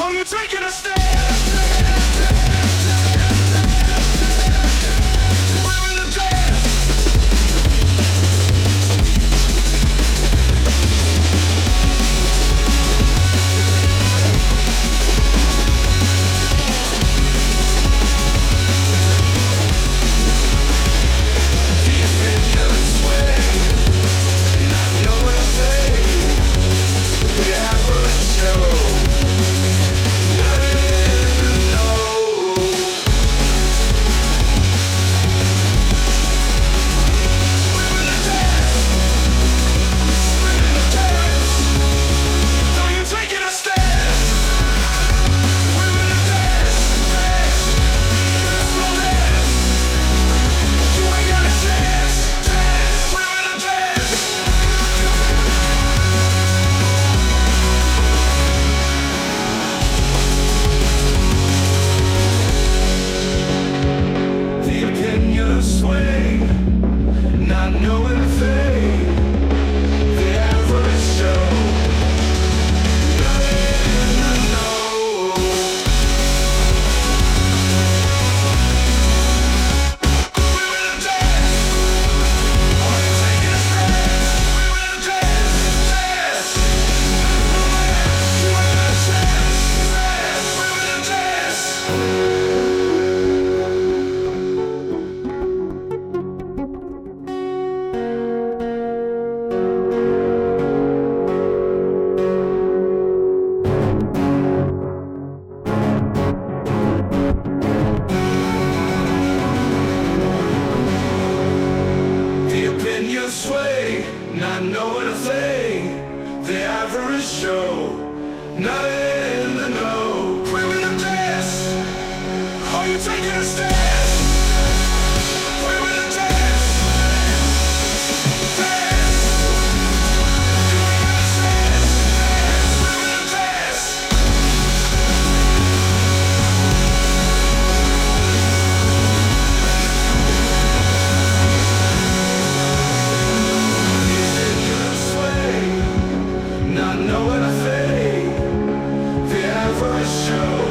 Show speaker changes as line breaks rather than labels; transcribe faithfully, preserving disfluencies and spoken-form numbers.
Are you taking a stand? We're in the dance. Sway, not knowing a thing. The average show, nothing to know. We will dance. Are you taking a stand? We will dance, dance. We will dance, dance. We will dance. Sway, not knowing a thing. The average show, nothing in the know. We will dance. Are you taking a stand? We will dance. Dance. We will dance. We will dance. Not knowing a thing, the average show.